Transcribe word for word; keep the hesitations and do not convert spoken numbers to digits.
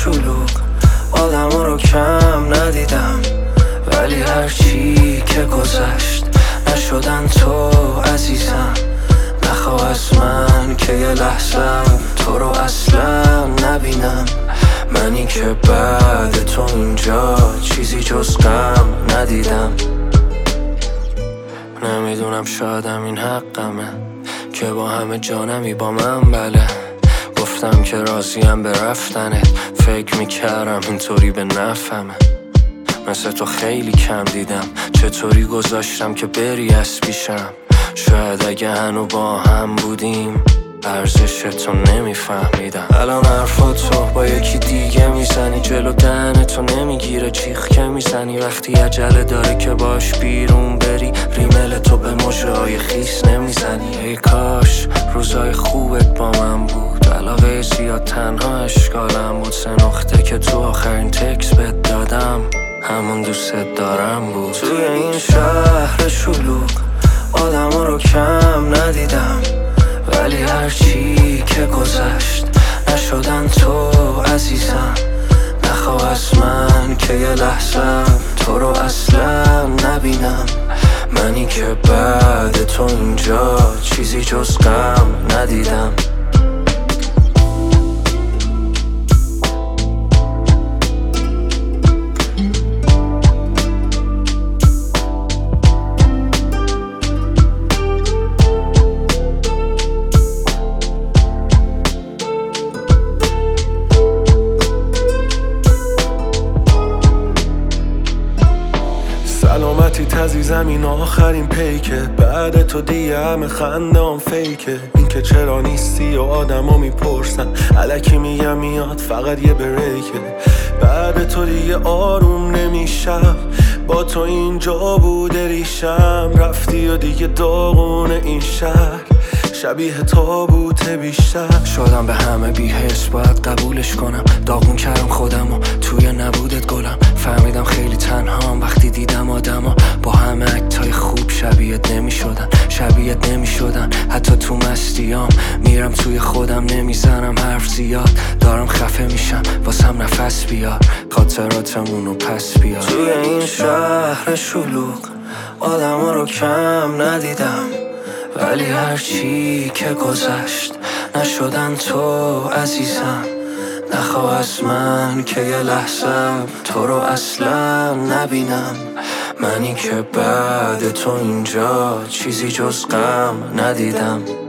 شلوغ آدم رو کم ندیدم، ولی هرچی که گذشت نشدن تو عزیزم. نخواه از من که یه لحظم تو رو اصلا نبینم، منی که بعد تو اینجا چیزی جز غم ندیدم. نمیدونم شایدم این حقمه که با همه جانمی با من، بله گفتم که راضیم به رفتنت، فکر میکردم اینطوری به نفهمه. مثل تو خیلی کم دیدم، چطوری گذاشتم که بری از پیشم. شاید اگه هنو با هم بودیم ارزش تو نمیفهمیدم. الان حرفاتو با یکی دیگه میزنی، جلو دهن تو نمیگیره چیخ که میزنی. وقتی عجله داره که باش بیرون بری، ریمل تو به مژه های خیس نمیزنی. ای کاش روزای خوبت با من بود، علاقه زیاد تنها اشکالم بود. سه نقطه که تو آخرین تکس بهت دادم همون دوست دارم بود. توی این شهر شلوغ آدم رو کم ندیدم، ولی هرچی که گذشت نشدن تو عزیزم. نخواه از من که یه لحظم تو رو اصلا نبینم، منی که بعد تو اینجا چیزی جز غم ندیدم. سلامتی تزیزم این آخرین پیکه، بعد تو دیگه همه خنده هم فیکه. این که چرا نیستی و آدم ها میپرسن، الکی میگم میاد فقط یه بریکه. بعد تو دیگه آروم نمیشم، با تو اینجا بوده ریشم. رفتی و دیگه داغونه این شهر، شبیه تابوت بیشتر. شدم به همه بی‌حس باید قبولش کنم، داغون کردم خودم و توی نبودت گلم. فهمیدم خیلی تنهام وقتی دیدم آدما با همه اکتای خوب شبیهت نمی شدن، شبیهت نمی شدن. حتی تو مستیام میرم توی خودم، نمیزنم حرف زیاد، دارم خفه میشم واسم نفس بیار، خاطراتمونو پس بیار. توی این شهر شلوغ آدم رو کم ندیدم، ولی هرچی که گذشت نشدن تو عزیزم. نخواه از من که یه لحظم تو رو اصلا نبینم، منی که بعد تو اینجا چیزی جز غم ندیدم.